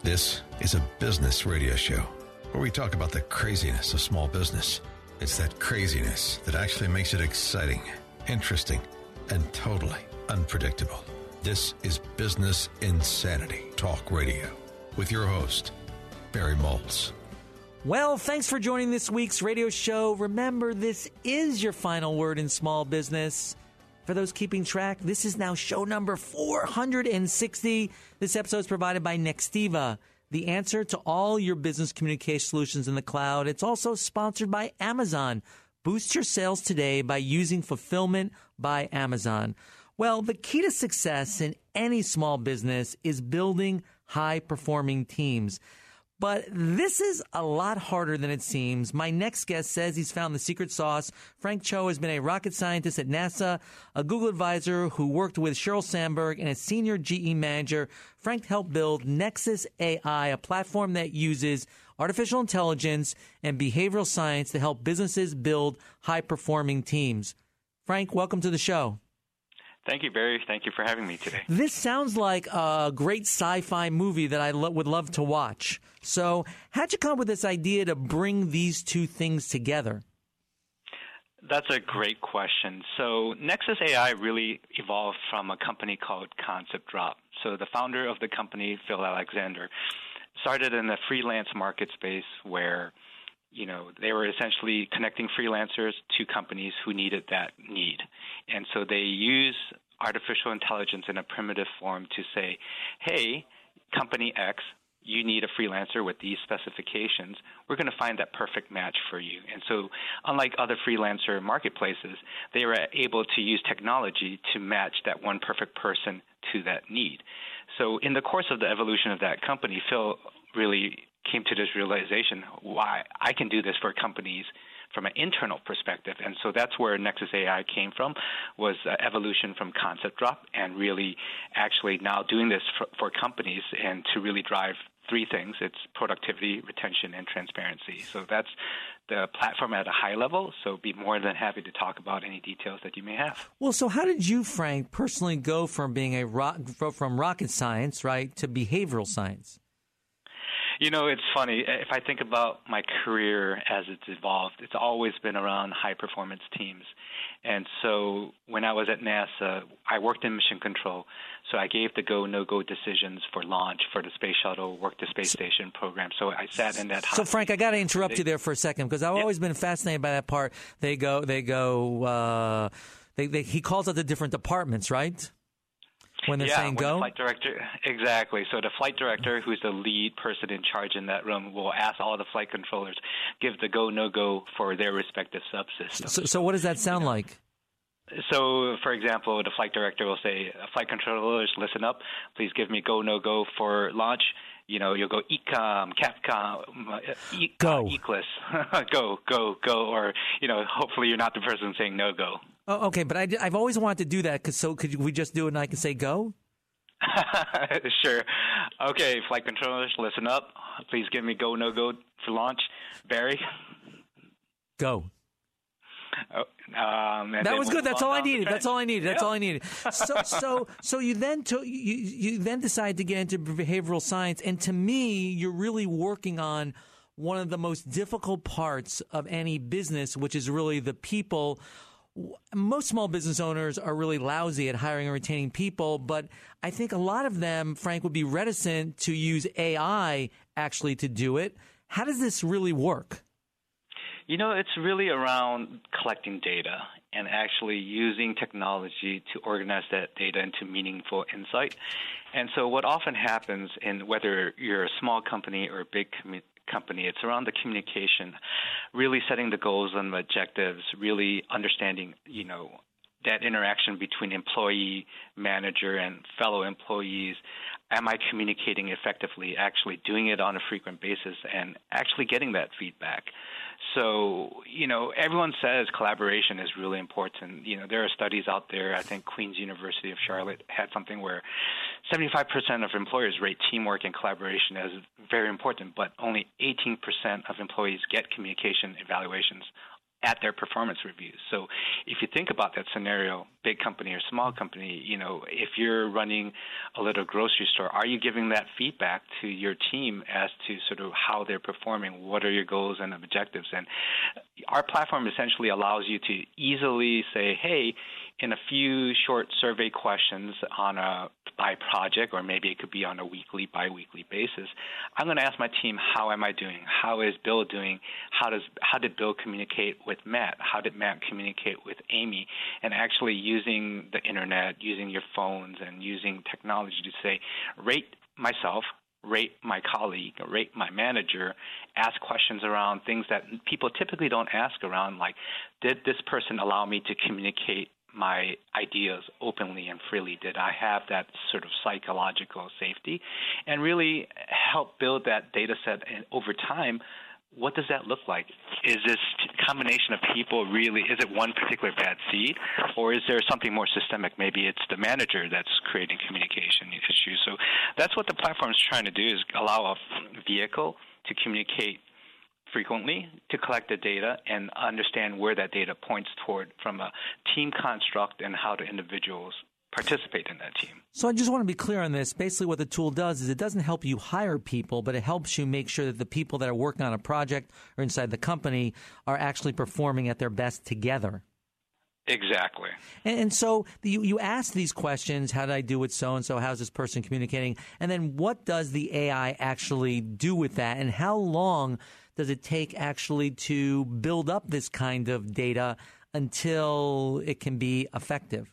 This is a business radio show where we talk about the craziness of small business. It's that craziness that actually makes it exciting, interesting, and totally unpredictable. This is Business Insanity Talk Radio with your host, Barry Maltz. Well, thanks for joining this week's radio show. Remember, this is your final word in small business. For those keeping track, this is now show number 460. This episode is provided by Nextiva, the answer to all your business communication solutions in the cloud. It's also sponsored by Amazon. Boost your sales today by using Fulfillment by Amazon. Well, the key to success in any small business is building high-performing teams. But this is a lot harder than it seems. My next guest says he's found the secret sauce. Frank Cho has been a rocket scientist at NASA, a Google advisor who worked with Sheryl Sandberg, and a senior GE manager. Frank helped build Nexus AI, a platform that uses artificial intelligence and behavioral science to help businesses build high-performing teams. Frank, welcome to the show. Thank you, Barry. Thank you for having me today. This sounds like a great sci-fi movie that I would love to watch. So how'd you come up with this idea to bring these two things together? That's a great question. So Nexus AI really evolved from a company called Concept Drop. So the founder of the company, Phil Alexander, started in the freelance market space where they were essentially connecting freelancers to companies who needed that need. And so they use artificial intelligence in a primitive form to say, hey, company X, you need a freelancer with these specifications. We're going to find that perfect match for you. And so unlike other freelancer marketplaces, they were able to use technology to match that one perfect person to that need. So in the course of the evolution of that company, Phil really came to this realization, why I can do this for companies from an internal perspective. And so that's where Nexus AI came from, was evolution from Concept Drop, and really actually now doing this for companies and to really drive three things. It's productivity, retention, and transparency. So that's the platform at a high level. So be more than happy to talk about any details that you may have. Well, so how did you, Frank, personally go from being from rocket science, right, to behavioral science? It's funny. If I think about my career as it's evolved, it's always been around high-performance teams. And so when I was at NASA, I worked in mission control. So I gave the go, no-go decisions for launch for the space shuttle, work the space station program. So I sat in that hot So, Frank, I got to interrupt you there for a second because I've always been fascinated by that part. He calls out the different departments, right? When they're saying go? The flight director, exactly. So the flight director, who's the lead person in charge in that room, will ask all the flight controllers, give the go, no-go for their respective subsystems. So what does that sound like? So, for example, the flight director will say, flight controllers, listen up. Please give me go, no-go for launch. You'll go ECOM, CAPCOM, go. ECLIS, go, or, hopefully you're not the person saying no-go. Oh, okay, but I've always wanted to do that. Could we just do it and I can say go? Sure. Okay, flight controllers, listen up. Please give me go, no-go for launch. Barry? Go. That was good. That's all I needed. That's all I needed. So you then you then decide to get into behavioral science, and to me, you're really working on one of the most difficult parts of any business, which is really the people. Most small business owners are really lousy at hiring and retaining people, but I think a lot of them, Frank, would be reticent to use AI actually to do it. How does this really work? It's really around collecting data and actually using technology to organize that data into meaningful insight. And so what often happens in whether you're a small company or a big company, it's around the communication, really setting the goals and the objectives, really understanding, that interaction between employee, manager, and fellow employees. Am I communicating effectively, actually doing it on a frequent basis, and actually getting that feedback? So, everyone says collaboration is really important. There are studies out there. I think Queen's University of Charlotte had something where 75% of employers rate teamwork and collaboration as very important, but only 18% of employees get communication evaluations at their performance reviews. So if you think about that scenario, big company or small company, if you're running a little grocery store, are you giving that feedback to your team as to sort of how they're performing? What are your goals and objectives? And our platform essentially allows you to easily say, hey, in a few short survey questions on a by project, or maybe it could be on a weekly, bi-weekly basis, I'm going to ask my team, how am I doing? How is Bill doing? How did Bill communicate with Matt? How did Matt communicate with Amy? And actually using the internet, using your phones, and using technology to say, rate myself, rate my colleague, rate my manager, ask questions around things that people typically don't ask around, like, did this person allow me to communicate my ideas openly and freely? Did I have that sort of psychological safety? And really help build that data set. And over time, what does that look like? Is this combination of people really, is it one particular bad seed? Or is there something more systemic? Maybe it's the manager that's creating communication issues. So that's what the platform is trying to do, is allow a vehicle to communicate frequently, to collect the data and understand where that data points toward from a team construct and how do individuals participate in that team. So I just want to be clear on this. Basically what the tool does is it doesn't help you hire people, but it helps you make sure that the people that are working on a project or inside the company are actually performing at their best together. Exactly. And so you ask these questions, how did I do with so-and-so, how's this person communicating, and then what does the AI actually do with that, and how long does it take actually to build up this kind of data until it can be effective?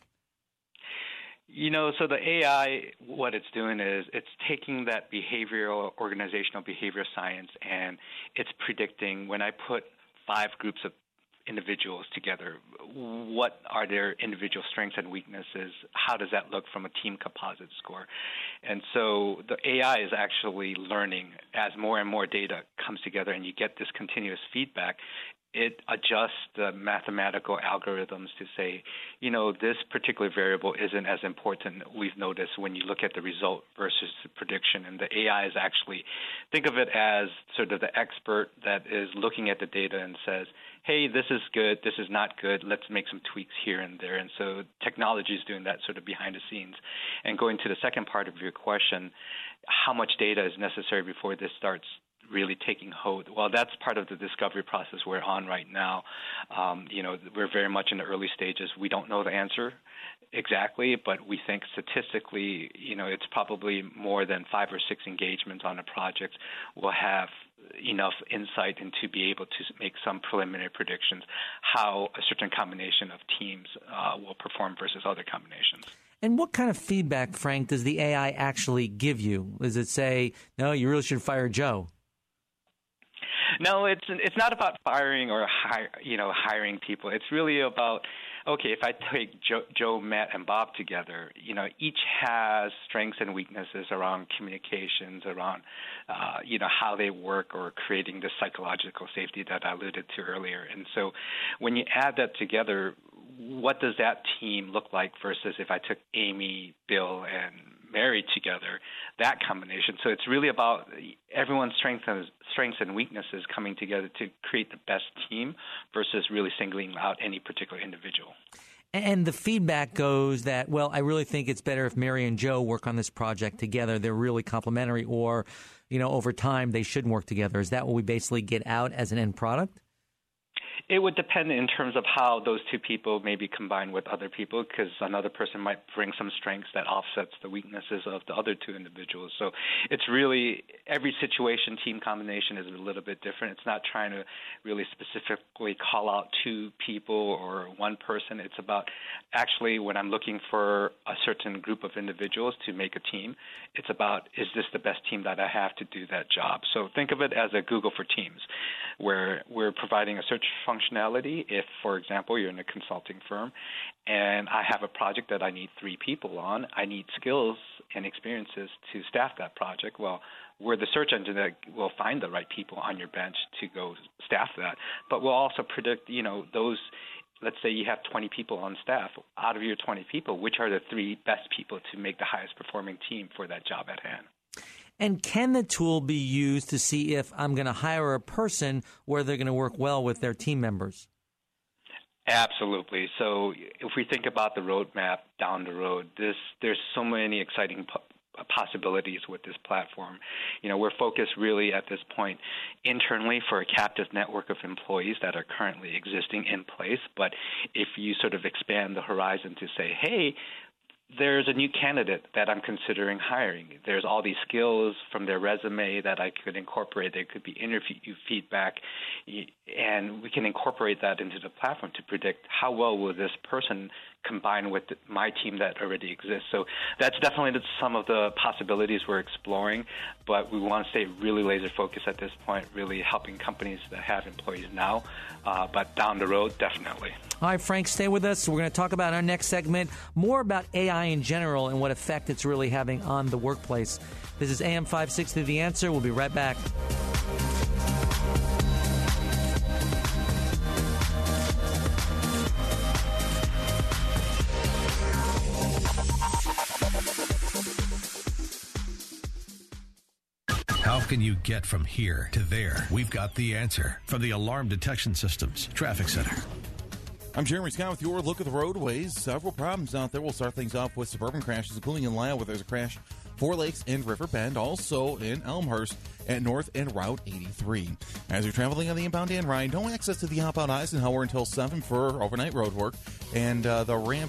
So the AI, what it's doing is it's taking that organizational behavioral science, and it's predicting, when I put 5 groups of individuals together, what are their individual strengths and weaknesses? How does that look from a team composite score? And so the AI is actually learning as more and more data comes together and you get this continuous feedback. It adjusts the mathematical algorithms to say, this particular variable isn't as important, we've noticed, when you look at the result versus the prediction. And the AI is actually, think of it as sort of the expert that is looking at the data and says, hey, this is good, this is not good, let's make some tweaks here and there. And so technology is doing that sort of behind the scenes. And going to the second part of your question, how much data is necessary before this starts really taking hold? Well, that's part of the discovery process we're on right now. We're very much in the early stages. We don't know the answer exactly, but we think statistically, it's probably more than 5 or 6 engagements on a project will have enough insight and to be able to make some preliminary predictions how a certain combination of teams will perform versus other combinations. And what kind of feedback, Frank, does the AI actually give you? Does it say, no, you really should fire Joe? No, it's not about firing or hiring people. It's really about, okay, if I take Joe, Matt, and Bob together, each has strengths and weaknesses around communications, around how they work, or creating the psychological safety that I alluded to earlier. And so when you add that together, what does that team look like versus if I took Amy, Bill, and Mary together, that combination? So it's really about everyone's strengths and weaknesses coming together to create the best team versus really singling out any particular individual. And the feedback goes that, well, I really think it's better if Mary and Joe work on this project together. They're really complementary, or, over time they should work together. Is that what we basically get out as an end product? It would depend in terms of how those two people may be combined with other people, because another person might bring some strengths that offsets the weaknesses of the other two individuals. So it's really, every situation, team combination is a little bit different. It's not trying to really specifically call out 2 people or one person. It's about actually, when I'm looking for a certain group of individuals to make a team, it's about, is this the best team that I have to do that job? So think of it as a Google for Teams, where we're providing a search functionality. If, for example, you're in a consulting firm and I have a project that I need 3 people on, I need skills and experiences to staff that project. Well, we're the search engine that will find the right people on your bench to go staff that. But we'll also predict, those, let's say you have 20 people on staff. Out of your 20 people, which are the 3 best people to make the highest performing team for that job at hand? And can the tool be used to see if I'm going to hire a person where they're going to work well with their team members? Absolutely. So if we think about the roadmap down the road, there's so many exciting possibilities with this platform. We're focused really at this point internally for a captive network of employees that are currently existing in place. But if you sort of expand the horizon to say, hey, there's a new candidate that I'm considering hiring. There's all these skills from their resume that I could incorporate. There could be interview feedback, and we can incorporate that into the platform to predict how well will this person combine with my team that already exists. So that's definitely some of the possibilities we're exploring, but we want to stay really laser focused at this point, really helping companies that have employees now, but down the road, definitely. All right, Frank, stay with us. We're going to talk about our next segment, more about AI in general and what effect it's really having on the workplace. This is AM 560, The Answer. We'll be right back. How can you get from here to there? We've got the answer from the Alarm Detection Systems Traffic Center. I'm Jeremy Scott with your look at the roadways. Several problems out there. We'll start things off with suburban crashes, including in Lisle, where there's a crash, Four Lakes and River Bend, also in Elmhurst at North and Route 83. As you're traveling on the inbound Dan Ryan, no access to the outbound Eisenhower until 7 for overnight road work, and the ramp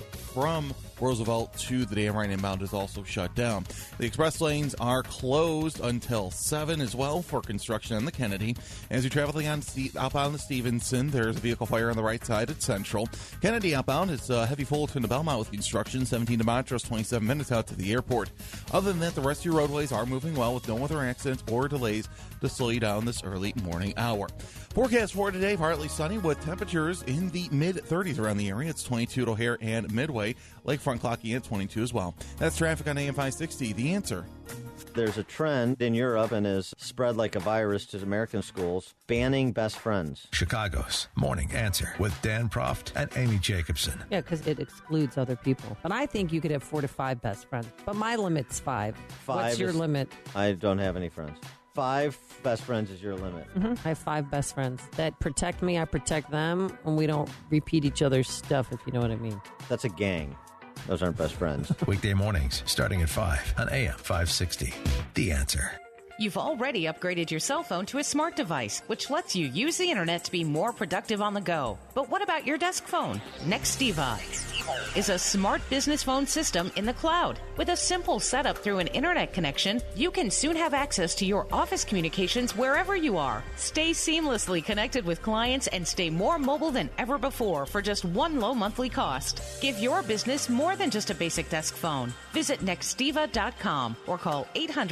from Roosevelt to the Dan Ryan inbound is also shut down. The express lanes are closed until 7 as well for construction on the Kennedy. As you're traveling on outbound to Stevenson, there's a vehicle fire on the right side at Central. Kennedy outbound is heavy Fullerton to Belmont with construction, 17 to Montrose, 27 minutes out to the airport. Other than that, the rest of your roadways are moving well with no other accidents or delays to slow you down this early morning hour. Forecast for today, partly sunny with temperatures in the mid-30s around the area. It's 22 at O'Hare and Midway. Lakefront clocking at 22 as well. That's traffic on AM 560. The Answer. There's a trend in Europe and is spread like a virus to American schools, banning best friends. Chicago's Morning Answer with Dan Proft and Amy Jacobson. Yeah, because it excludes other people. But I think you could have 4 to 5 best friends. But my limit's 5. What's your limit? I don't have any friends. 5 best friends is your limit. Mm-hmm. I have 5 best friends that protect me. I protect them, and we don't repeat each other's stuff, if you know what I mean. That's a gang. Those aren't best friends. Weekday mornings starting at 5 on AM 560. The Answer. You've already upgraded your cell phone to a smart device, which lets you use the internet to be more productive on the go. But what about your desk phone? Nextiva is a smart business phone system in the cloud. With a simple setup through an internet connection, you can soon have access to your office communications wherever you are. Stay seamlessly connected with clients and stay more mobile than ever before for just one low monthly cost. Give your business more than just a basic desk phone. Visit Nextiva.com or call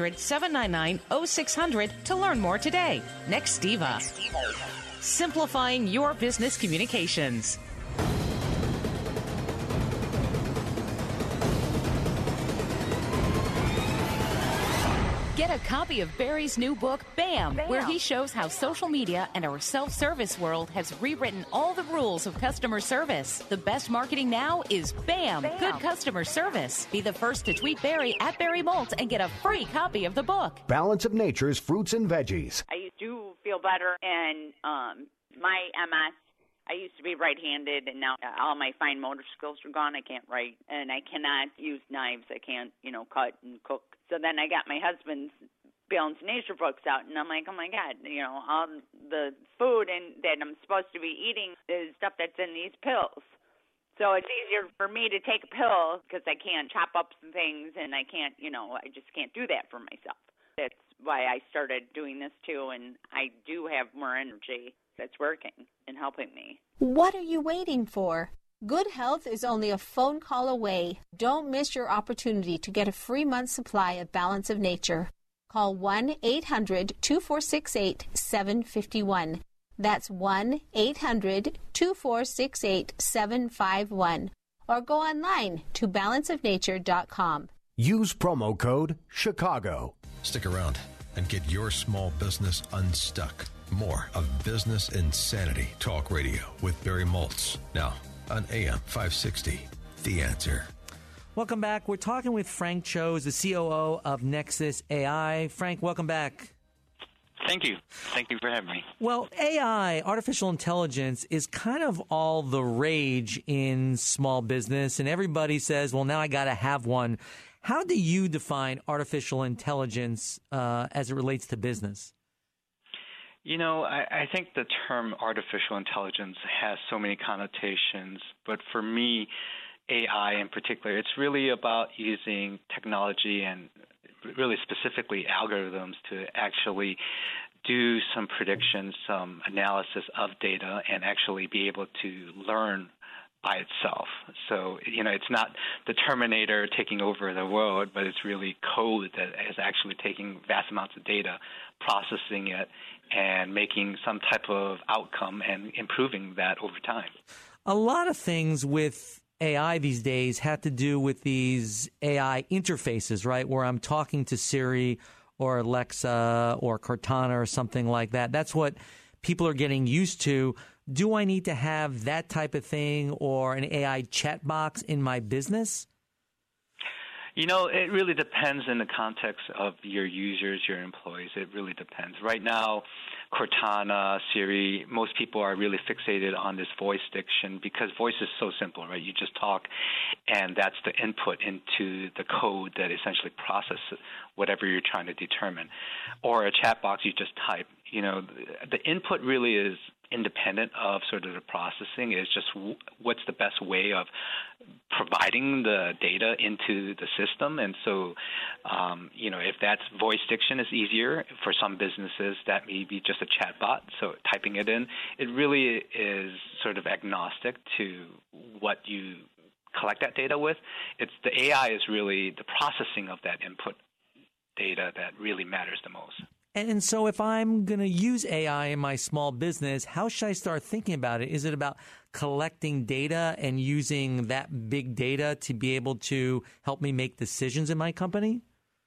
800-799-0600 to learn more today. Nextiva. Simplifying your business communications. Get a copy of Barry's new book, Bam, where he shows how social media and our self-service world has rewritten all the rules of customer service. The best marketing now is Bam, good customer service. Be the first to tweet Barry at Barry Molt and get a free copy of the book. Balance of Nature's fruits and veggies. I do feel better, and my MS, I used to be right-handed, and now all my fine motor skills are gone. I can't write, and I cannot use knives. I can't, cut and cook. So then I got my husband's Balance of Nature books out, and I'm like, oh, my God, all the food that I'm supposed to be eating is stuff that's in these pills. So it's easier for me to take a pill because I can't chop up some things, and I can't, I just can't do that for myself. That's why I started doing this, too, and I do have more energy. That's working and helping me. What are you waiting for? Good health is only a phone call away. Don't miss your opportunity to get a free month's supply of Balance of Nature. Call 1-800-2468-751. That's 1-800-2468-751. Or go online to balanceofnature.com. Use promo code Chicago. Stick around and get your small business unstuck. More of Business Insanity Talk Radio with Barry Moltz. Now on AM 560, The Answer. Welcome back. We're talking with Frank Cho, the COO of Nexus AI. Frank, welcome back. Thank you. Thank you for having me. Well, AI, artificial intelligence, is kind of all the rage in small business, and everybody says, well, now I got to have one. How do you define artificial intelligence as it relates to business? You know, I think the term artificial intelligence has so many connotations, but for me, AI in particular, it's really about using technology and really specifically algorithms to actually do some predictions, some analysis of data, and actually be able to learn by itself. So, you know, it's not the Terminator taking over the world, but it's really code that is actually taking vast amounts of data, processing it, and making some type of outcome and improving that over time. A lot of things with AI these days have to do with these AI interfaces, right, where I'm talking to Siri or Alexa or Cortana or something like that. That's what people are getting used to. Do I need to have that type of thing or an AI chat box in my business? You know, it really depends in the context of your users, your employees. It really depends. Right now, Cortana, Siri, most people are really fixated on this voice diction because voice is so simple, right? You just talk, and that's the input into the code that essentially processes whatever you're trying to determine. Or a chat box, you just type. You know, the input really is independent of sort of the processing. Is just what's the best way of providing the data into the system. And so, you know, if that's voice diction is easier for some businesses, that may be just a chat bot. So typing it in, it really is sort of agnostic to what you collect that data with. It's the AI is really the processing of that input data that really matters the most. And so if I'm going to use AI in my small business, how should I start thinking about it? Is it about collecting data and using that big data to be able to help me make decisions in my company?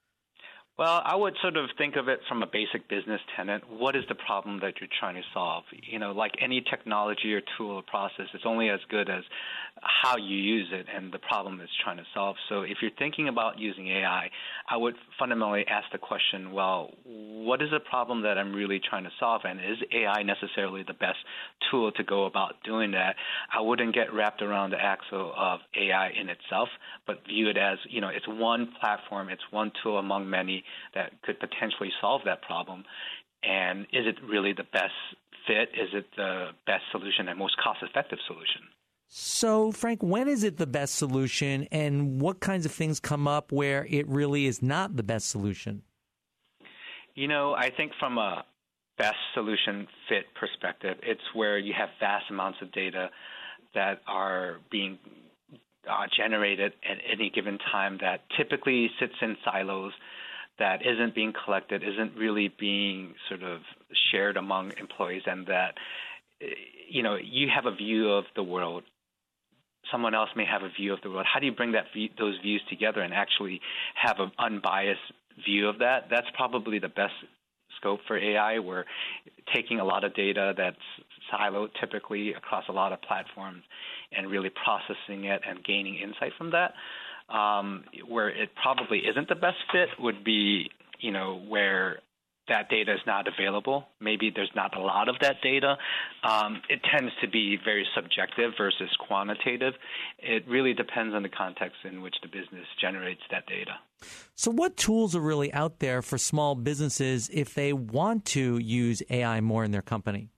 Well, I would sort of think of it from a basic business tenet. What is the problem that you're trying to solve? You know, like any technology or tool or process, it's only as good as how you use it and the problem it's trying to solve. So if you're thinking about using AI, I would fundamentally ask the question, well, what is the problem that I'm really trying to solve? And is AI necessarily the best tool to go about doing that? I wouldn't get wrapped around the axle of AI in itself, but view it as, you know, it's one platform, it's one tool among many that could potentially solve that problem. And is it really the best fit? Is it the best solution and most cost-effective solution? So, Frank, when is it the best solution, and what kinds of things come up where it really is not the best solution? You know, I think from a best solution fit perspective, it's where you have vast amounts of data that are being generated at any given time that typically sits in silos, that isn't being collected, isn't really being sort of shared among employees, and that, you know, you have a view of the world. Someone else may have a view of the world. How do you bring those views together and actually have an unbiased view of that? That's probably the best scope for AI. We're taking a lot of data that's siloed typically across a lot of platforms and really processing it and gaining insight from that. Where it probably isn't the best fit would be, you know, where that data is not available. Maybe there's not a lot of that data. It tends to be very subjective versus quantitative. It really depends on the context in which the business generates that data. So what tools are really out there for small businesses if they want to use AI more in their company?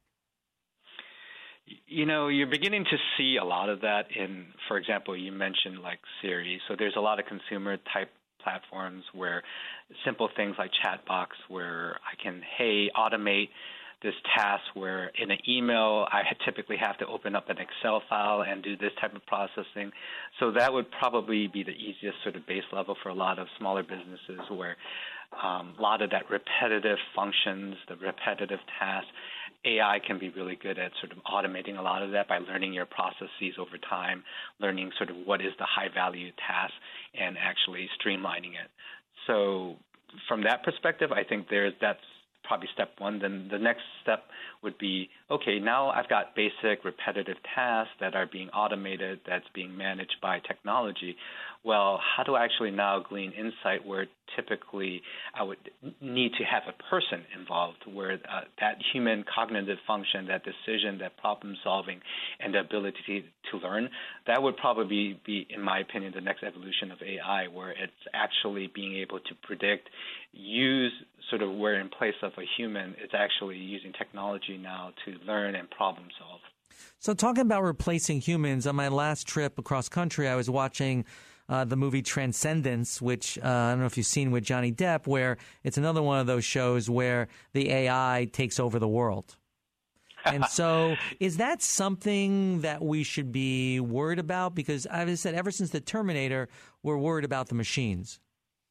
You know, you're beginning to see a lot of that in, for example, you mentioned like Siri. So there's a lot of consumer-type platforms where simple things like Chatbox where I can, hey, automate this task where in an email I typically have to open up an Excel file and do this type of processing. So that would probably be the easiest sort of base level for a lot of smaller businesses where a lot of that repetitive functions, the repetitive tasks, AI can be really good at sort of automating a lot of that by learning your processes over time, learning sort of what is the high-value task and actually streamlining it. So from that perspective, I think that's probably step one. Then the next step would be, okay, now I've got basic repetitive tasks that are being automated, that's being managed by technology. Well, how do I actually now glean insight where typically I would need to have a person involved, where that human cognitive function, that decision, that problem solving, and the ability to learn, that would probably be, in my opinion, the next evolution of AI, where it's actually being able to predict, use sort of where in place of a human, it's actually using technology now to learn and problem solve. So talking about replacing humans, on my last trip across country, I was watching the movie Transcendence, which I don't know if you've seen with Johnny Depp, where it's another one of those shows where the AI takes over the world. And so is that something that we should be worried about? Because as I said, ever since the Terminator, we're worried about the machines.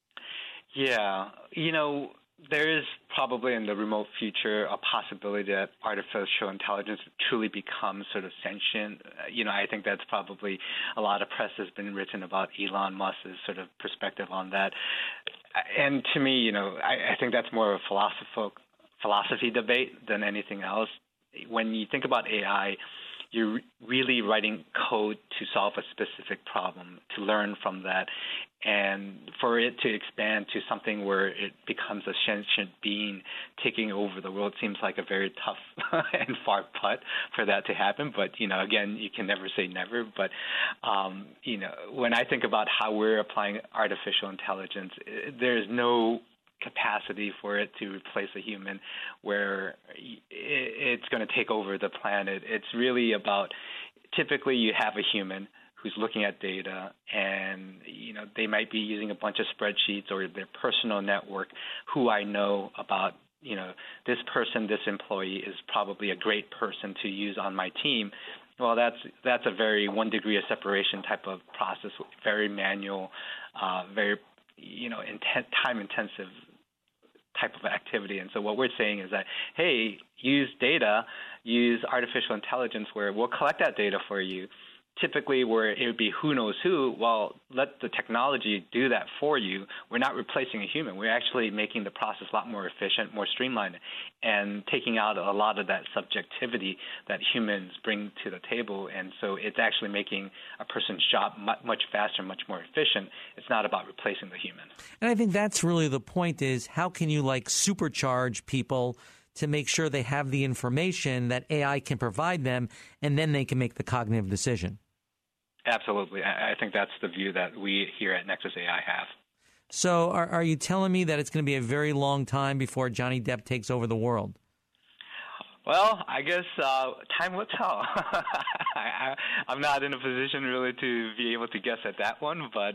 Yeah. There is probably in the remote future a possibility that artificial intelligence truly becomes sort of sentient. I think that's probably a lot of press has been written about Elon Musk's sort of perspective on that. And to me, I think that's more of a philosophy debate than anything else. When you think about AI, you're really writing code to solve a specific problem, to learn from that. And for it to expand to something where it becomes a sentient being taking over the world seems like a very tough and far putt for that to happen. But, again, you can never say never. But, when I think about how we're applying artificial intelligence, there's no capacity for it to replace a human where it's going to take over the planet. It's really about, typically you have a human who's looking at data, and they might be using a bunch of spreadsheets or their personal network, who I know about, this person, this employee is probably a great person to use on my team. Well, that's a very 1 degree of separation type of process, very manual, very time-intensive type of activity. And so what we're saying is that, hey, use data, use artificial intelligence where we'll collect that data for you. Typically where it would be who knows who, well, let the technology do that for you. We're not replacing a human. We're actually making the process a lot more efficient, more streamlined, and taking out a lot of that subjectivity that humans bring to the table. And so it's actually making a person's job much faster, much more efficient. It's not about replacing the human. And I think that's really the point, is how can you supercharge people to make sure they have the information that AI can provide them, and then they can make the cognitive decision. Absolutely. I think that's the view that we here at Nexus AI have. So are you telling me that it's going to be a very long time before Johnny Depp takes over the world? Well, I guess time will tell. I'm not in a position really to be able to guess at that one, but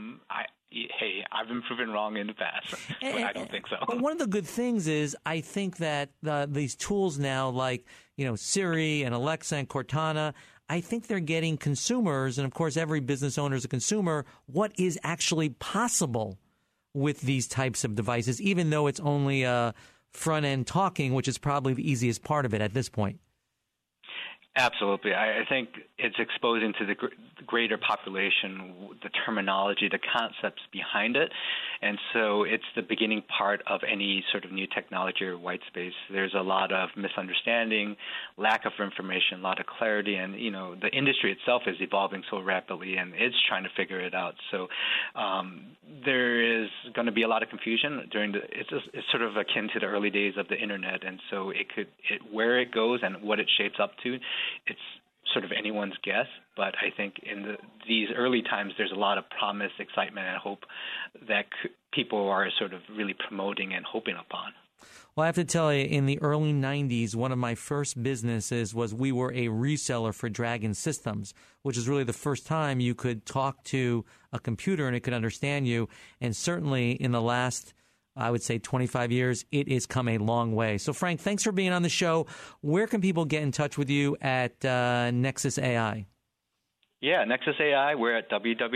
I've been proven wrong in the past, but I don't think so. But one of the good things is I think that these tools now, like Siri and Alexa and Cortana, I think they're getting consumers, and of course every business owner is a consumer, what is actually possible with these types of devices, even though it's only front-end talking, which is probably the easiest part of it at this point. Absolutely. I think it's exposing to the greater population the terminology, the concepts behind it. And so it's the beginning part of any sort of new technology or white space. There's a lot of misunderstanding, lack of information, a lot of clarity. And, the industry itself is evolving so rapidly, and it's trying to figure it out. So there is going to be a lot of confusion it's sort of akin to the early days of the Internet. And so where it goes and what it shapes up to, it's sort of anyone's guess, but I think in these early times, there's a lot of promise, excitement, and hope that people are sort of really promoting and hoping upon. Well, I have to tell you, in the early 90s, one of my first businesses was we were a reseller for Dragon Systems, which is really the first time you could talk to a computer and it could understand you. And certainly in the last, I would say, 25 years, it has come a long way. So, Frank, thanks for being on the show. Where can people get in touch with you at Nexus AI? Yeah, Nexus AI, we're at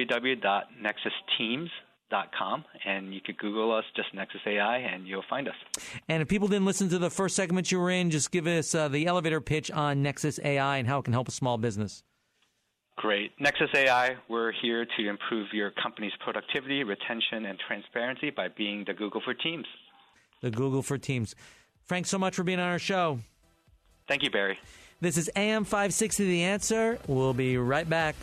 www.nexusteams.com, and you could Google us, just Nexus AI, and you'll find us. And if people didn't listen to the first segment you were in, just give us the elevator pitch on Nexus AI and how it can help a small business. Great. Nexus AI, we're here to improve your company's productivity, retention, and transparency by being the Google for Teams. The Google for Teams. Frank, so much for being on our show. Thank you, Barry. This is AM 560 The Answer. We'll be right back.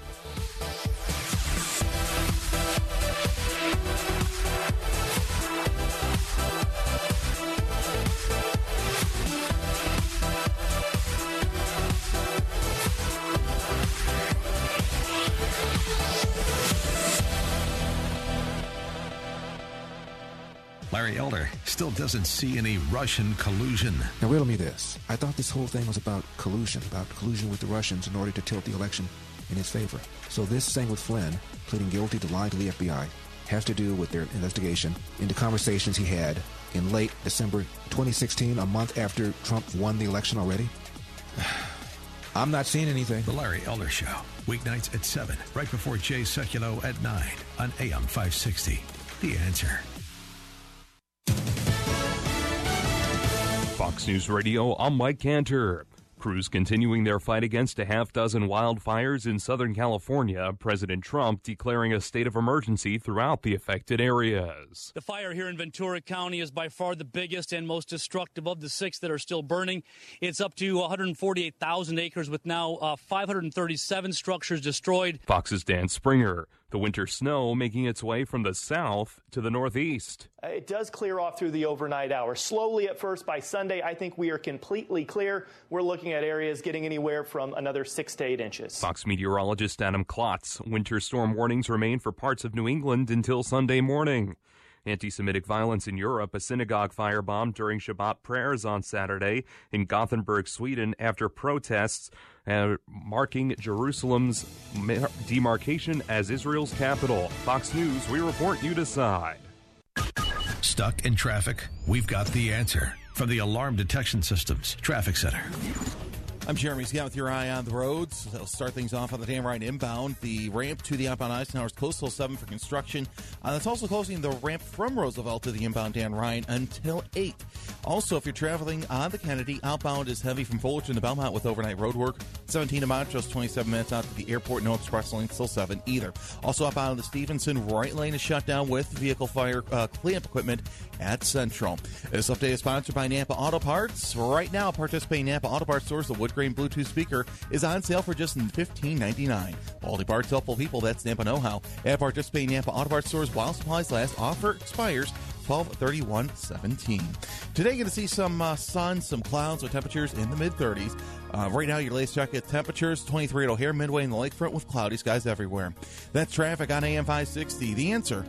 Larry Elder still doesn't see any Russian collusion. Now, riddle me this. I thought this whole thing was about collusion with the Russians in order to tilt the election in his favor. So this thing with Flynn pleading guilty to lying to the FBI has to do with their investigation into conversations he had in late December 2016, a month after Trump won the election already? I'm not seeing anything. The Larry Elder Show, weeknights at 7, right before Jay Sekulow at 9 on AM 560. The Answer. Fox News Radio, I'm Mike Cantor. Crews continuing their fight against a half dozen wildfires in Southern California, President Trump declaring a state of emergency throughout the affected areas. The fire here in Ventura County is by far the biggest and most destructive of the 6 that are still burning. It's up to 148,000 acres with now 537 structures destroyed. Fox's Dan Springer. The winter snow making its way from the south to the northeast. It does clear off through the overnight hours. Slowly at first. By Sunday, I think we are completely clear. We're looking at areas getting anywhere from another 6 to 8 inches. Fox meteorologist Adam Klotz. Winter storm warnings remain for parts of New England until Sunday morning. Anti-Semitic violence in Europe, a synagogue firebombed during Shabbat prayers on Saturday in Gothenburg, Sweden, after protests marking Jerusalem's demarcation as Israel's capital. Fox News, we report, you decide. Stuck in traffic? We've got the answer from the Alarm Detection Systems Traffic Center. I'm Jeremy Scott with your eye on the roads. That'll start things off on the Dan Ryan inbound. The ramp to the outbound Eisenhower is closed till 7 for construction. That's also closing the ramp from Roosevelt to the inbound Dan Ryan until 8. Also, if you're traveling on the Kennedy, outbound is heavy from Fullerton to Belmont with overnight road work. 17 to Montrose, 27 minutes out to the airport. No express lanes till 7 either. Also, outbound of the Stevenson, right lane is shut down with vehicle fire cleanup equipment at Central. This update is sponsored by Napa Auto Parts. Right now, participating Napa Auto Parts stores, the wood grain Bluetooth speaker is on sale for just $15.99. Quality parts, helpful people, that's Napa know-how. At participating Napa Auto Parts stores while supplies last. Offer expires 12/31/17. Today, you're going to see some sun, some clouds with temperatures in the mid-30s. Right now, your latest check at temperatures, 23 at O'Hare, Midway, and the lakefront with cloudy skies everywhere. That's traffic on AM 560. The Answer.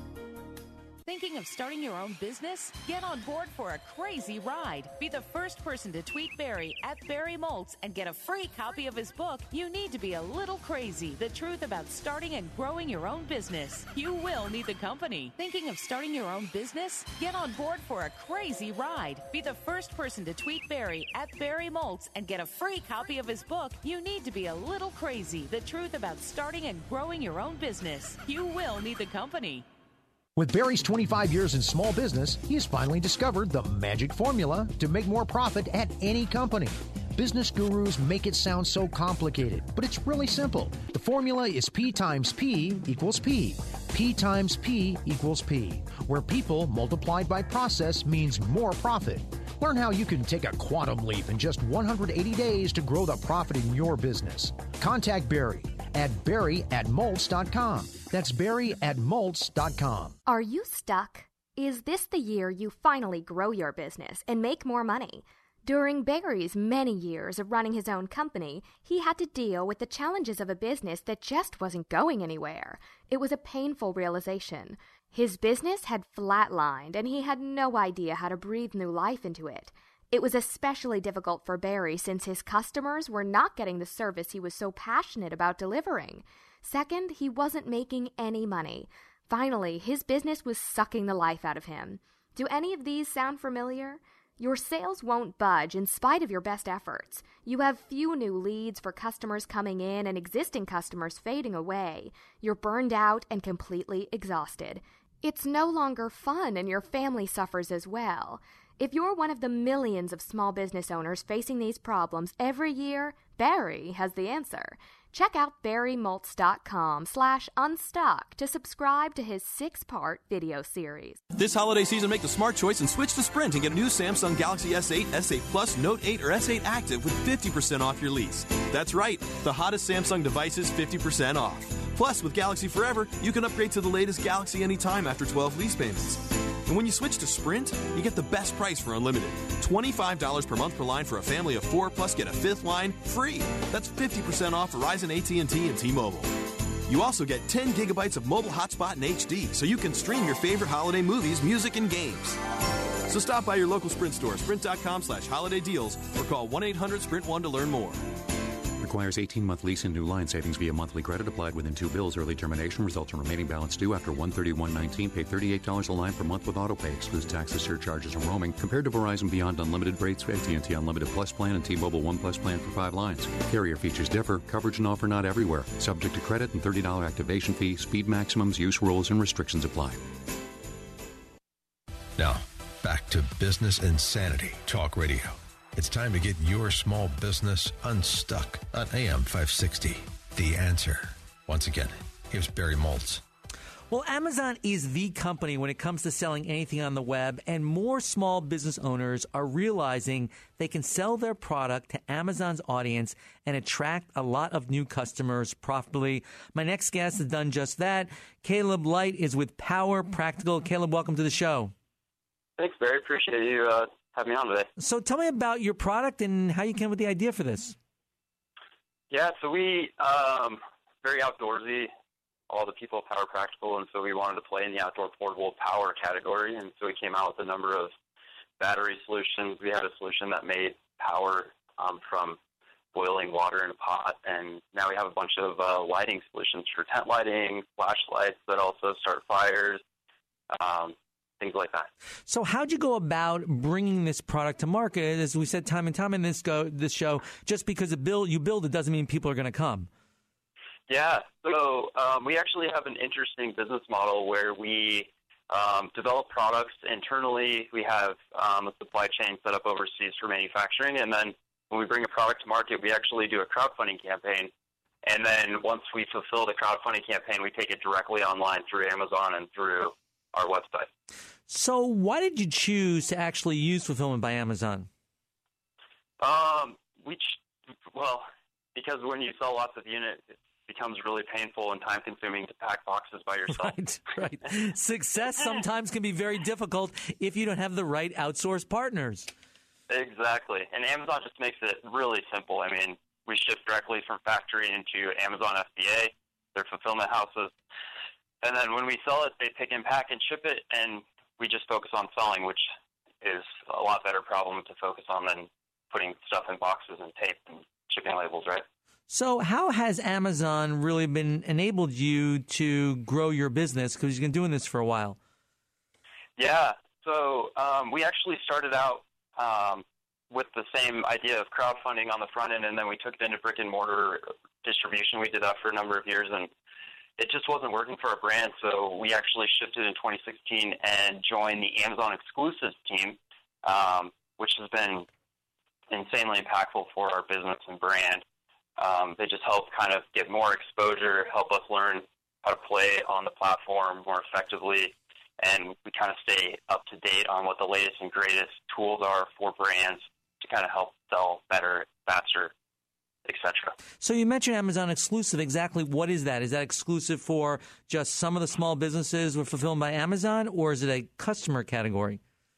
Thinking of starting your own business? Get on board for a crazy ride. Be the first person to tweet Barry at Barry Moltz and get a free copy of his book, You Need to Be a Little Crazy, The Truth About Starting and Growing Your Own Business. You will need the company. Thinking of starting your own business? Get on board for a crazy ride. Be the first person to tweet Barry at Barry Moltz and get a free copy of his book, You Need to Be a Little Crazy, The Truth About Starting and Growing Your Own Business. You will need the company. With Barry's 25 years in small business, he has finally discovered the magic formula to make more profit at any company. Business gurus make it sound so complicated, but it's really simple. The formula is P times P equals P. P times P equals P, where people multiplied by process means more profit. Learn how you can take a quantum leap in just 180 days to grow the profit in your business. Contact Barry at barry@moltz.com. That's barry@moltz.com. Are you stuck? Is this the year you finally grow your business and make more money? During Barry's many years of running his own company, he had to deal with the challenges of a business that just wasn't going anywhere. It was a painful realization. His business had flatlined, and he had no idea how to breathe new life into it. It was especially difficult for Barry since his customers were not getting the service he was so passionate about delivering. Second, he wasn't making any money. Finally, his business was sucking the life out of him. Do any of these sound familiar? Your sales won't budge in spite of your best efforts. You have few new leads for customers coming in and existing customers fading away. You're burned out and completely exhausted. It's no longer fun, and your family suffers as well. If you're one of the millions of small business owners facing these problems every year, Barry has the answer. Check out BarryMaltz.com/unstuck to subscribe to his 6-part video series. This holiday season, make the smart choice and switch to Sprint and get a new Samsung Galaxy S8, S8 Plus, Note 8, or S8 Active with 50% off your lease. That's right, the hottest Samsung devices 50% off. Plus, with Galaxy Forever, you can upgrade to the latest Galaxy anytime after 12 lease payments. And when you switch to Sprint, you get the best price for unlimited. $25 per month per line for a family of 4, plus get a 5th line free. That's 50% off Verizon, AT&T, and T-Mobile. You also get 10 gigabytes of mobile hotspot in HD, so you can stream your favorite holiday movies, music, and games. So stop by your local Sprint store, sprint.com/holiday deals, or call 1-800-SPRINT1 to learn more. Requires 18-month lease and new line savings via monthly credit applied within 2 bills. Early termination results in remaining balance due after 1/31/19. Pay $38 a line per month with autopay. Excludes taxes, surcharges, and roaming. Compared to Verizon Beyond Unlimited rates, AT&T Unlimited Plus plan, and T-Mobile One Plus plan for 5 lines. Carrier features differ. Coverage and offer not everywhere. Subject to credit and $30 activation fee. Speed maximums, use rules, and restrictions apply. Now, back to Business Insanity Talk Radio. It's time to get your small business unstuck on AM 560. The Answer. Once again, here's Barry Maltz. Well, Amazon is the company when it comes to selling anything on the web, and more small business owners are realizing they can sell their product to Amazon's audience and attract a lot of new customers profitably. My next guest has done just that. Caleb Light is with Power Practical. Caleb, welcome to the show. Thanks, Barry. Appreciate you having me on today. So tell me about your product and how you came up with the idea for this. Yeah, so we very outdoorsy, all the people at Power Practical, and so we wanted to play in the outdoor portable power category, and so we came out with a number of battery solutions. We had a solution that made power from boiling water in a pot, and now we have a bunch of lighting solutions for tent lighting, flashlights that also start fires, things like that. So how'd you go about bringing this product to market? As we said time and time in this show, just because you build it doesn't mean people are going to come. Yeah, so we actually have an interesting business model where we develop products internally. We have a supply chain set up overseas for manufacturing, and then when we bring a product to market, we actually do a crowdfunding campaign. And then once we fulfill the crowdfunding campaign, we take it directly online through Amazon and through our website. So why did you choose to actually use Fulfillment by Amazon? Because when you sell lots of units, it becomes really painful and time-consuming to pack boxes by yourself. Right. Success sometimes can be very difficult if you don't have the right outsourced partners. Exactly. And Amazon just makes it really simple. I mean, we ship directly from factory into Amazon FBA, their fulfillment houses. And then when we sell it, they pick and pack and ship it, and we just focus on selling, which is a lot better problem to focus on than putting stuff in boxes and tape and shipping labels, right? So how has Amazon really been enabled you to grow your business? Because you've been doing this for a while. Yeah. So we actually started out with the same idea of crowdfunding on the front end, and then we took it into brick and mortar distribution. We did that for a number of years, and it just wasn't working for our brand, so we actually shifted in 2016 and joined the Amazon Exclusives team, which has been insanely impactful for our business and brand. They just help kind of get more exposure, help us learn how to play on the platform more effectively, and we kind of stay up to date on what the latest and greatest tools are for brands to kind of help sell better, faster, etc. So you mentioned Amazon Exclusive. Exactly what is that? Is that exclusive for just some of the small businesses with Fulfilled by Amazon, or is it a customer category?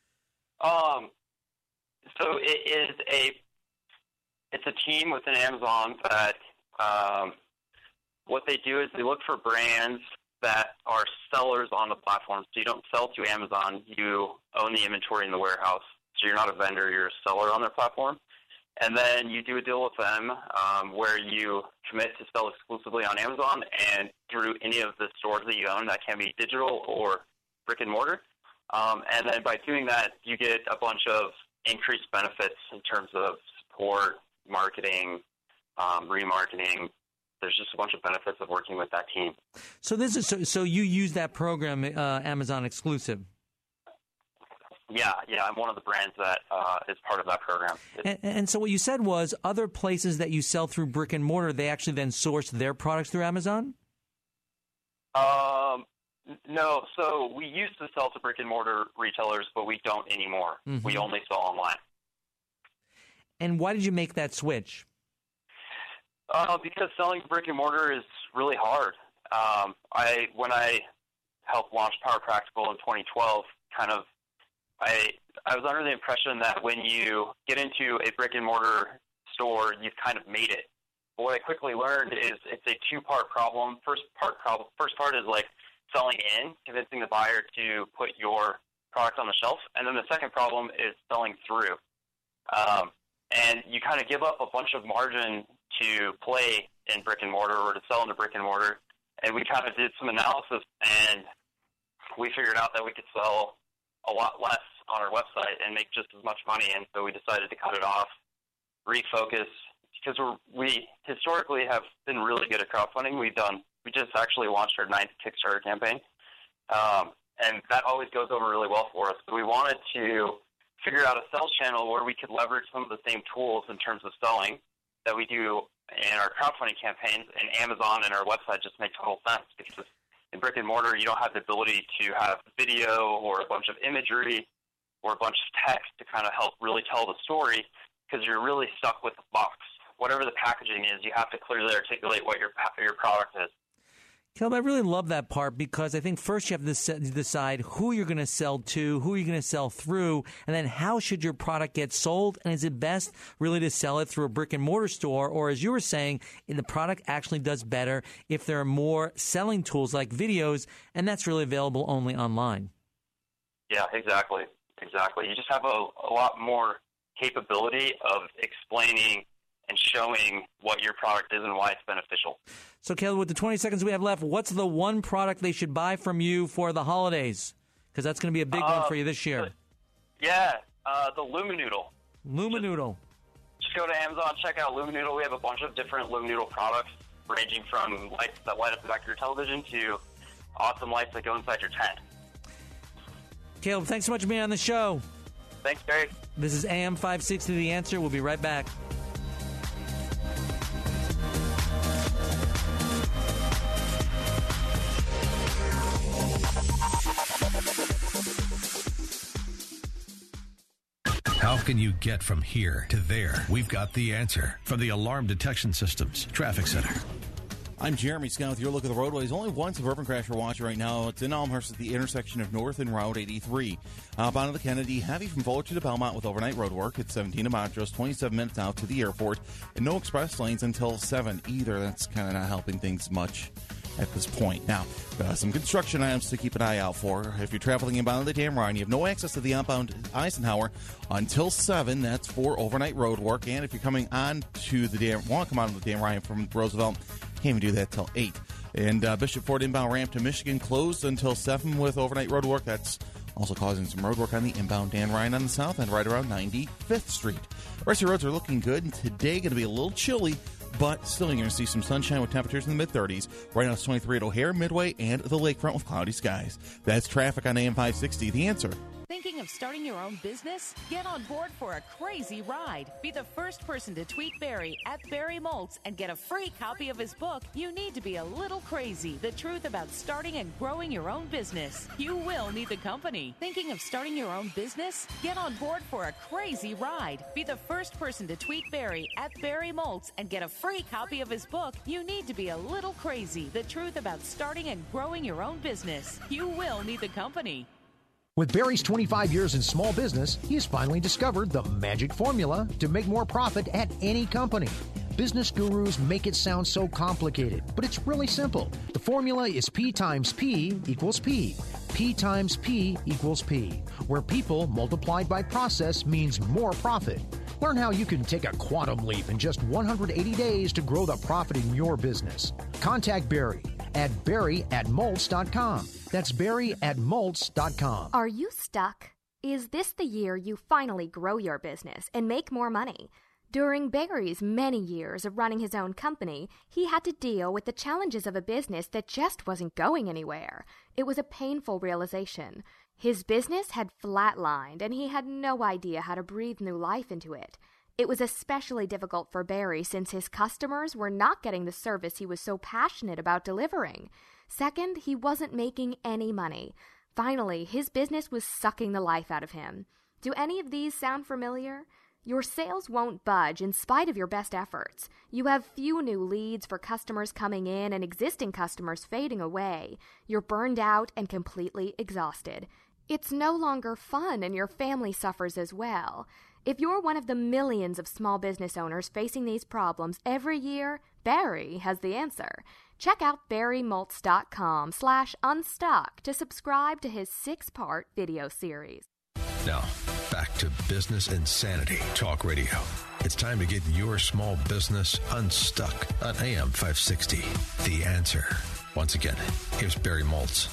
So it's a team within Amazon that what they do is they look for brands that are sellers on the platform. So you don't sell to Amazon, you own the inventory in the warehouse. So you're not a vendor, you're a seller on their platform. And then you do a deal with them where you commit to sell exclusively on Amazon and through any of the stores that you own. That can be digital or brick and mortar. And then by doing that, you get a bunch of increased benefits in terms of support, marketing, remarketing. There's just a bunch of benefits of working with that team. So this is so you use that program, Amazon Exclusive. Yeah, I'm one of the brands that is part of that program. And so what you said was other places that you sell through brick and mortar, they actually then source their products through Amazon? No, so we used to sell to brick and mortar retailers, but we don't anymore. Mm-hmm. We only sell online. And why did you make that switch? Because selling brick and mortar is really hard. When I helped launch Power Practical in 2012, I was under the impression that when you get into a brick and mortar store, you've kind of made it. But what I quickly learned is it's a two-part problem. First part is like selling in, convincing the buyer to put your product on the shelf, and then the second problem is selling through. And you kind of give up a bunch of margin to play in brick and mortar or to sell into brick and mortar. And we kind of did some analysis, and we figured out that we could sell a lot less on our website and make just as much money. And so we decided to cut it off, refocus, because we historically have been really good at crowdfunding. We just actually launched our 9th Kickstarter campaign, and that always goes over really well for us. So we wanted to figure out a sales channel where we could leverage some of the same tools in terms of selling that we do in our crowdfunding campaigns, and Amazon and our website just make total sense, because in brick and mortar you don't have the ability to have video or a bunch of imagery or a bunch of text to kind of help really tell the story, because you're really stuck with the box. Whatever the packaging is, you have to clearly articulate what your product is. Caleb, I really love that part, because I think first you have to decide who you're going to sell to, who you're going to sell through, and then how should your product get sold, and is it best really to sell it through a brick and mortar store, or as you were saying, the product actually does better if there are more selling tools like videos, and that's really available only online. Yeah, exactly. You just have a lot more capability of explaining and showing what your product is and why it's beneficial. So, Caleb, with the 20 seconds we have left, what's the one product they should buy from you for the holidays? Because that's going to be a big one for you this year. The Luminoodle. Luminoodle. Just go to Amazon, check out Luminoodle. We have a bunch of different Luminoodle products, ranging from lights that light up the back of your television to awesome lights that go inside your tent. Caleb, thanks so much for being on the show. Thanks, Barry. This is AM 560 The Answer. We'll be right back. How can you get from here to there? We've got the answer from the Alarm Detection Systems Traffic Center. I'm Jeremy Scott with your look at the roadways. Only one suburban crash we're watching right now. It's in Elmhurst at the intersection of North and Route 83. Outbound of the Kennedy, heavy from Fuller to Belmont with overnight road work. It's 17 to Montrose, 27 minutes out to the airport, and no express lanes until 7 either. That's kind of not helping things much at this point. Now, some construction items to keep an eye out for. If you're traveling inbound the Dan Ryan, you have no access to the outbound Eisenhower until 7. That's for overnight road work. And if you're coming on to the want to come on to the Dan Ryan from Roosevelt, can't even do that till 8. And Bishop Ford inbound ramp to Michigan closed until 7 with overnight road work. That's also causing some road work on the inbound Dan Ryan on the south end, right around 95th Street. The rest of the roads are looking good, and today going to be a little chilly, but still you're going to see some sunshine with temperatures in the mid-30s. Right now it's 23 at O'Hare, Midway, and the lakefront with cloudy skies. That's traffic on AM 560. The Answer. Thinking of starting your own business? Get on board for a crazy ride. Be the first person to tweet Barry at Barry Moltz and get a free copy of his book, You Need to Be a Little Crazy, The Truth About Starting and Growing Your Own Business. You will need the company. Thinking of starting your own business? Get on board for a crazy ride. Be the first person to tweet Barry at Barry Moltz and get a free copy of his book, You Need to Be a Little Crazy, The Truth About Starting and Growing Your Own Business. You will need the company. With Barry's 25 years in small business, he has finally discovered the magic formula to make more profit at any company. Business gurus make it sound so complicated, but it's really simple. The formula is P times P equals P. P times P equals P, where people multiplied by process means more profit. Learn how you can take a quantum leap in just 180 days to grow the profit in your business. Contact Barry at barry@moltz.com. That's barry@moltz.com. Are you stuck? Is this the year you finally grow your business and make more money? During Barry's many years of running his own company, he had to deal with the challenges of a business that just wasn't going anywhere. It was a painful realization. His business had flatlined, and he had no idea how to breathe new life into it. It was especially difficult for Barry since his customers were not getting the service he was so passionate about delivering. Second, he wasn't making any money. Finally, his business was sucking the life out of him. Do any of these sound familiar? Your sales won't budge in spite of your best efforts. You have few new leads for customers coming in and existing customers fading away. You're burned out and completely exhausted. It's no longer fun, and your family suffers as well. If you're one of the millions of small business owners facing these problems every year, Barry has the answer. Check out barrymoltz.com/unstuck to subscribe to his 6-part video series. Now, back to Business Insanity Talk Radio. It's time to get your small business unstuck on AM 560. The Answer. Once again, here's Barry Moltz.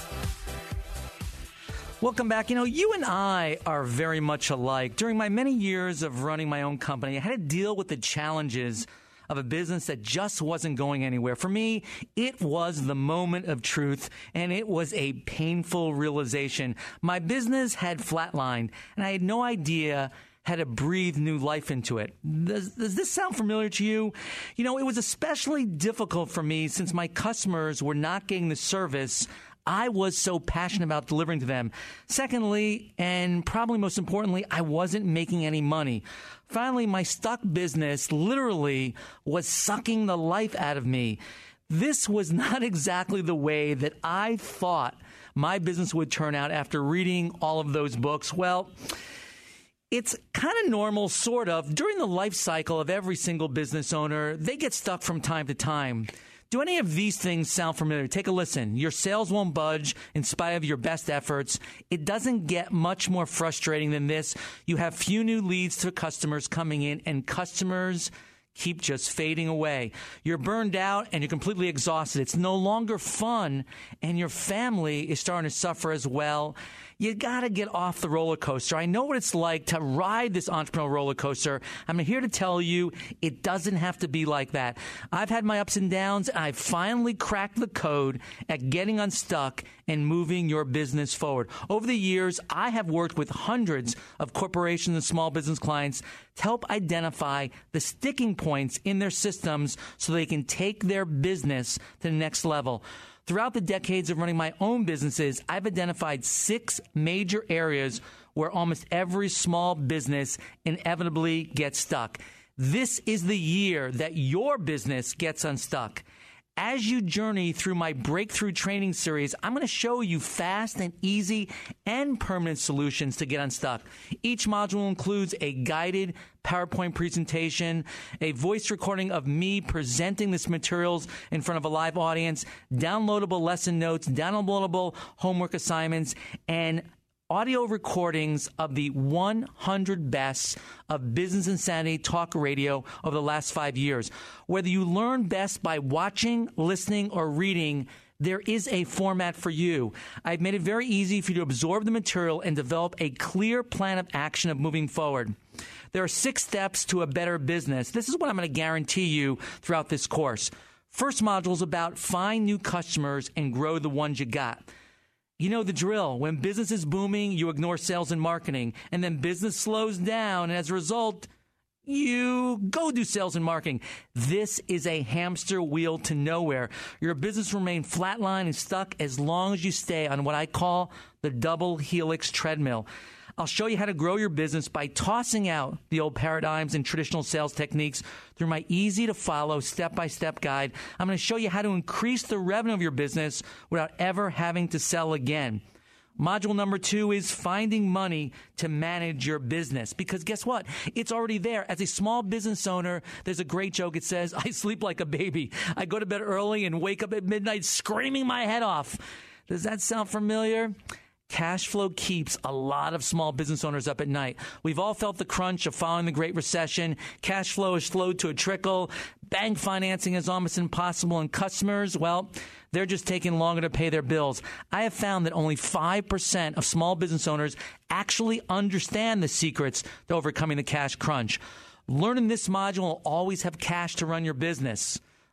Welcome back. You and I are very much alike. During my many years of running my own company, I had to deal with the challenges of a business that just wasn't going anywhere. For me, it was the moment of truth, and it was a painful realization. My business had flatlined, and I had no idea how to breathe new life into it. Does this sound familiar to you? It was especially difficult for me since my customers were not getting the service I was so passionate about delivering to them. Secondly, and probably most importantly, I wasn't making any money. Finally, my stuck business literally was sucking the life out of me. This was not exactly the way that I thought my business would turn out after reading all of those books. Well, it's kind of normal, sort of. During the life cycle of every single business owner, they get stuck from time to time. Do any of these things sound familiar? Take a listen. Your sales won't budge in spite of your best efforts. It doesn't get much more frustrating than this. You have few new leads to customers coming in, and customers keep just fading away. You're burned out and you're completely exhausted. It's no longer fun, and your family is starting to suffer as well. You got to get off the roller coaster. I know what it's like to ride this entrepreneurial roller coaster. I'm here to tell you it doesn't have to be like that. I've had my ups and downs, and I finally cracked the code at getting unstuck and moving your business forward. Over the years, I have worked with hundreds of corporations and small business clients to help identify the sticking points in their systems so they can take their business to the next level. Throughout the decades of running my own businesses, I've identified 6 major areas where almost every small business inevitably gets stuck. This is the year that your business gets unstuck. As you journey through my breakthrough training series, I'm going to show you fast and easy and permanent solutions to get unstuck. Each module includes a guided PowerPoint presentation, a voice recording of me presenting this materials in front of a live audience, downloadable lesson notes, downloadable homework assignments, and audio recordings of the 100 best of Business Insanity Talk Radio over the last 5 years. Whether you learn best by watching, listening, or reading, there is a format for you. I've made it very easy for you to absorb the material and develop a clear plan of action of moving forward. There are 6 steps to a better business. This is what I'm going to guarantee you throughout this course. First module is about find new customers and grow the ones you got. You know the drill. When business is booming, you ignore sales and marketing, and then business slows down, and as a result, you go do sales and marketing. This is a hamster wheel to nowhere. Your business will remain flatline and stuck as long as you stay on what I call the double helix treadmill. I'll show you how to grow your business by tossing out the old paradigms and traditional sales techniques through my easy-to-follow step-by-step guide. I'm going to show you how to increase the revenue of your business without ever having to sell again. Module number 2 is finding money to manage your business. Because guess what? It's already there. As a small business owner, there's a great joke. It says, I sleep like a baby. I go to bed early and wake up at midnight screaming my head off. Does that sound familiar? Cash flow keeps a lot of small business owners up at night. We've all felt the crunch of following the Great Recession. Cash flow has slowed to a trickle. Bank financing is almost impossible. And customers, well, they're just taking longer to pay their bills. I have found that only 5% of small business owners actually understand the secrets to overcoming the cash crunch. Learning this module will always have cash to run your business.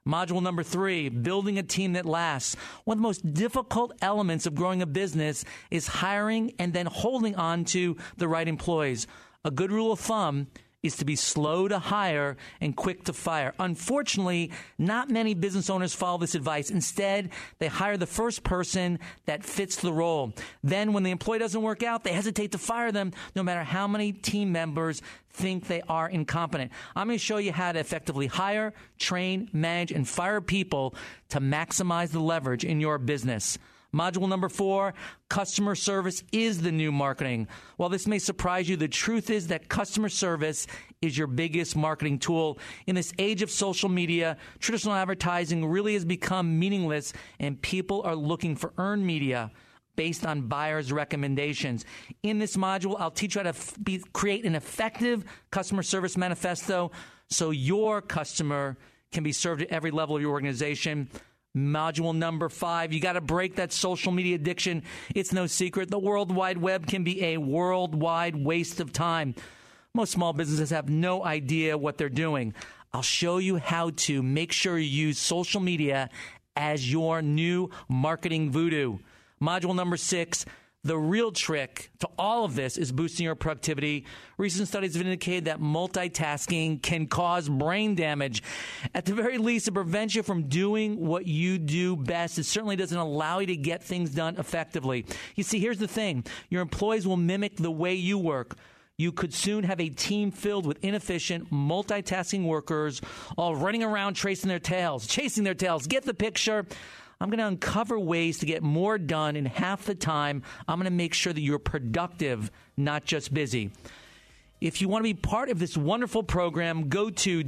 Module number 3, building a team that lasts. One of the most difficult elements of growing a business is hiring and then holding on to the right employees. A good rule of thumb is to be slow to hire and quick to fire. Unfortunately, not many business owners follow this advice. Instead, they hire the first person that fits the role. Then when the employee doesn't work out, they hesitate to fire them no matter how many team members think they are incompetent. I'm going to show you how to effectively hire, train, manage, and fire people to maximize the leverage in your business. Module number 4, customer service is the new marketing. While this may surprise you, the truth is that customer service is your biggest marketing tool. In this age of social media, traditional advertising really has become meaningless, and people are looking for earned media based on buyers' recommendations. In this module, I'll teach you how to create an effective customer service manifesto so your customer can be served at every level of your organization. Module number 5, you got to break that social media addiction. It's no secret. The World Wide Web can be a worldwide waste of time. Most small businesses have no idea what they're doing. I'll show you how to make sure you use social media as your new marketing voodoo. Module number 6, the real trick to all of this is boosting your productivity. Recent studies have indicated that multitasking can cause brain damage. At the very least, it prevents you from doing what you do best. It certainly doesn't allow you to get things done effectively. You see, here's the thing. Your employees will mimic the way you work. You could soon have a team filled with inefficient, multitasking workers all running around chasing their tails. Get the picture? I'm going to uncover ways to get more done in half the time. I'm going to make sure that you're productive, not just busy. If you want to be part of this wonderful program, go to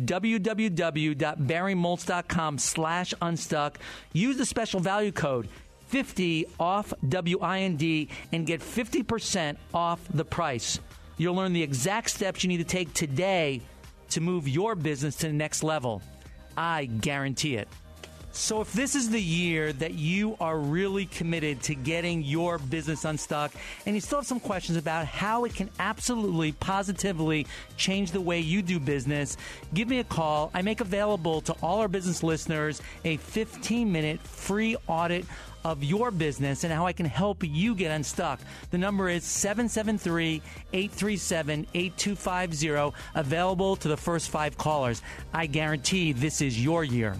www.barrymoltz.com/unstuck. Use the special value code 50 off WIND and get 50% off the price. You'll learn the exact steps you need to take today to move your business to the next level. I guarantee it. So if this is the year that you are really committed to getting your business unstuck and you still have some questions about how it can absolutely, positively change the way you do business, give me a call. I make available to all our business listeners a 15-minute free audit of your business and how I can help you get unstuck. The number is 773-837-8250, available to the first 5 callers. I guarantee this is your year.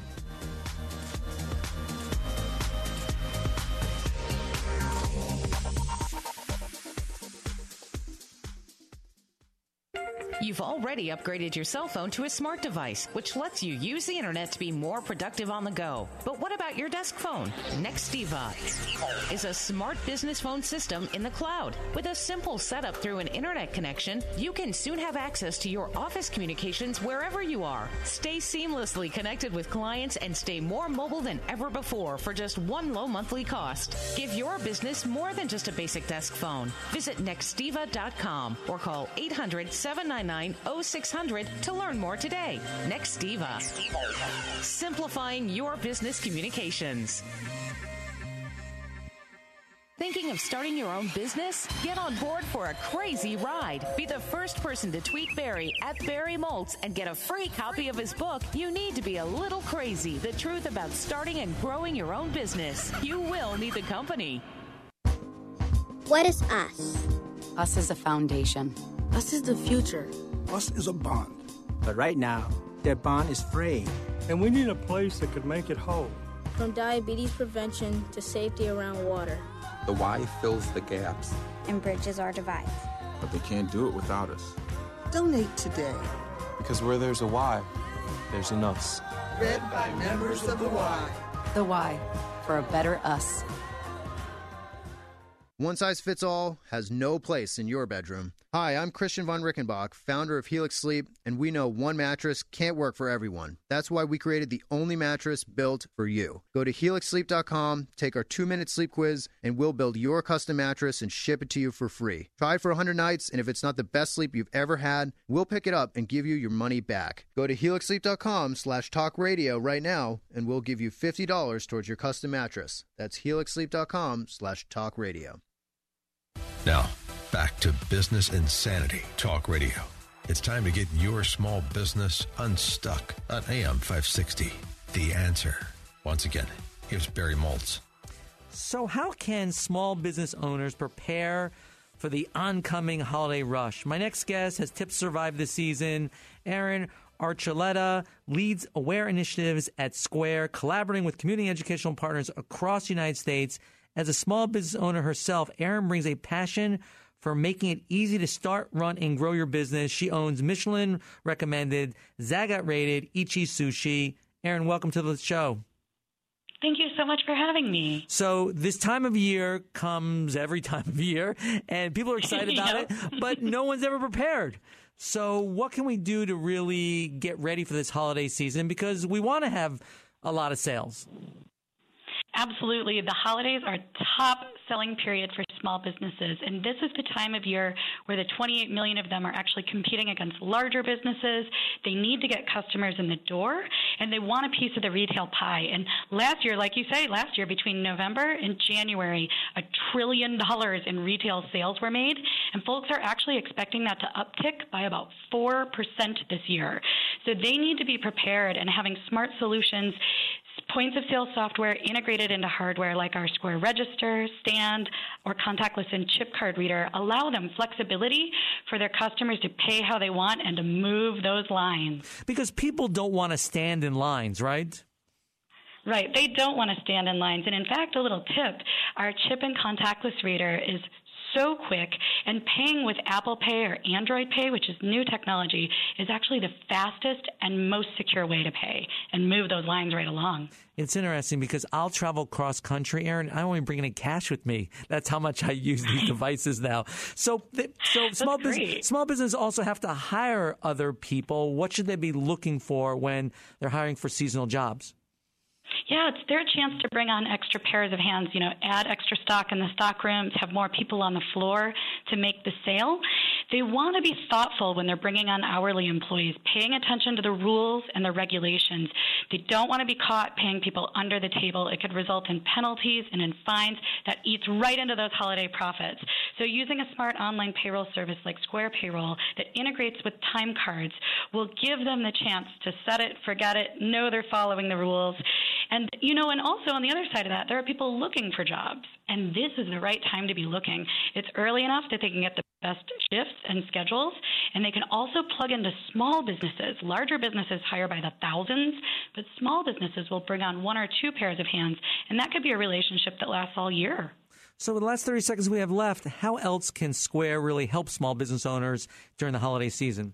You've already upgraded your cell phone to a smart device, which lets you use the internet to be more productive on the go. But what about your desk phone? Nextiva is a smart business phone system in the cloud. With a simple setup through an internet connection, you can soon have access to your office communications wherever you are. Stay seamlessly connected with clients and stay more mobile than ever before for just one low monthly cost. Give your business more than just a basic desk phone. Visit Nextiva.com or call 800-799-0600 to learn more today. Nextiva. Simplifying your business communications. Thinking of starting your own business? Get on board for a crazy ride. Be the first person to tweet Barry at Barry Moltz and get a free copy of his book, You Need to Be a Little Crazy, The Truth About Starting and Growing Your Own Business. You will need the company. What is us? Us is a foundation. Us is the future. Us is a bond. But right now, that bond is fraying. And we need a place that could make it whole. From diabetes prevention to safety around water. The Y fills the gaps. And bridges our divides. But they can't do it without us. Donate today. Because where there's a Y, there's an us. Read by members of the Y. The Y, for a better us. One size fits all has no place in your bedroom. Hi, I'm Christian von Rickenbach, founder of Helix Sleep, and we know one mattress can't work for everyone. That's why we created the only mattress built for you. Go to helixsleep.com, take our 2-minute sleep quiz, and we'll build your custom mattress and ship it to you for free. Try it for 100 nights, and if it's not the best sleep you've ever had, we'll pick it up and give you your money back. Go to helixsleep.com/talkradio right now, and we'll give you $50 towards your custom mattress. That's helixsleep.com/talkradio. Now, back to Business Insanity Talk Radio. It's time to get your small business unstuck on AM 560. the answer. Once again, here's Barry Moltz. So how can small business owners prepare for the oncoming holiday rush? My next guest has tips to survive this season. Erin Archuleta leads Aware initiatives at Square, collaborating with community educational partners across the United States. As a small business owner herself, Erin brings a passion for making it easy to start, run, and grow your business. She owns Michelin-recommended, Zagat-rated Ichi Sushi. Erin, welcome to the show. Thank you so much for having me. So this time of year comes every time of year, and people are excited about it, but no one's ever prepared. So what can we do to really get ready for this holiday season? Because we want to have a lot of sales. Absolutely. The holidays are top selling period for small businesses, and this is the time of year where the 28 million of them are actually competing against larger businesses. They need to get customers in the door, and they want a piece of the retail pie. And last year, like you say, between November and January, $1 trillion in retail sales were made, and folks are actually expecting that to uptick by about 4% this year. So they need to be prepared, and having smart solutions, points of sale software integrated into hardware like our Square Register, Stand, or contactless and chip card reader allow them flexibility for their customers to pay how they want and to move those lines. Because people don't want to stand in lines, right? Right. They don't want to stand in lines. And in fact, a little tip, our chip and contactless reader is so quick, and paying with Apple Pay or Android Pay, which is new technology, is actually the fastest and most secure way to pay and move those lines right along. It's interesting because I'll travel cross country, Erin. I only bring any cash with me. That's how much I use these devices now. So small business also have to hire other people. What should they be looking for when they're hiring for seasonal jobs? Yeah, it's their chance to bring on extra pairs of hands, add extra stock in the stock rooms, have more people on the floor to make the sale. They want to be thoughtful when they're bringing on hourly employees, paying attention to the rules and the regulations. They don't want to be caught paying people under the table. It could result in penalties and in fines that eats right into those holiday profits. So using a smart online payroll service like Square Payroll that integrates with time cards will give them the chance to set it, forget it, know they're following the rules. And, and also on the other side of that, there are people looking for jobs, and this is the right time to be looking. It's early enough that they can get the best shifts and schedules, and they can also plug into small businesses. Larger businesses hire by the thousands, but small businesses will bring on 1 or 2 pairs of hands, and that could be a relationship that lasts all year. So in the last 30 seconds we have left, how else can Square really help small business owners during the holiday season?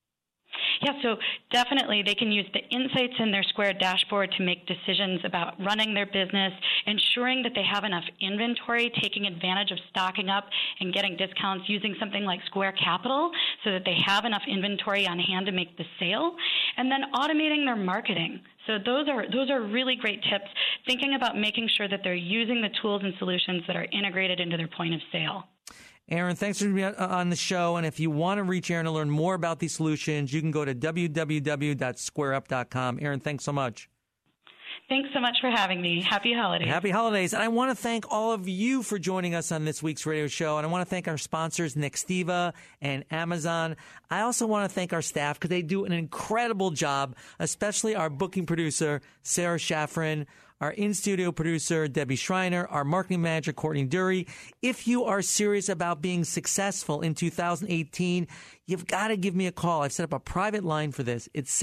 Yeah, so definitely they can use the insights in their Square dashboard to make decisions about running their business, ensuring that they have enough inventory, taking advantage of stocking up and getting discounts using something like Square Capital so that they have enough inventory on hand to make the sale, and then automating their marketing. So those are really great tips, thinking about making sure that they're using the tools and solutions that are integrated into their point of sale. Erin, thanks for being on the show. And if you want to reach Erin to learn more about these solutions, you can go to www.squareup.com. Erin, thanks so much. Thanks so much for having me. Happy holidays. Happy holidays. And I want to thank all of you for joining us on this week's radio show. And I want to thank our sponsors, Nextiva and Amazon. I also want to thank our staff because they do an incredible job, especially our booking producer, Sarah Shaffrin, our in-studio producer, Debbie Schreiner, our marketing manager, Courtney Dury. If you are serious about being successful in 2018, you've got to give me a call. I've set up a private line for this. It's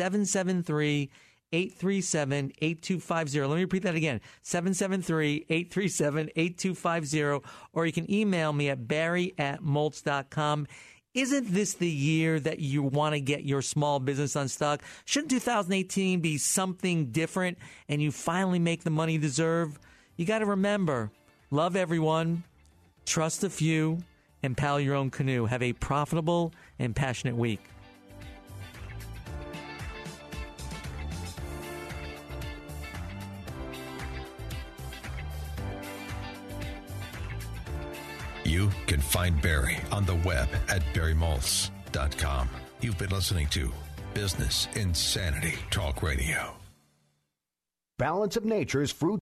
773-837-8250. Let me repeat that again, 773-837-8250, or you can email me at barry@moltz.com. Isn't this the year that you want to get your small business unstuck? Shouldn't 2018 be something different and you finally make the money you deserve? You got to remember, love everyone, trust a few, and paddle your own canoe. Have a profitable and passionate week. You can find Barry on the web at barrymoltz.com. You've been listening to Business Insanity Talk Radio. Balance of Nature's fruit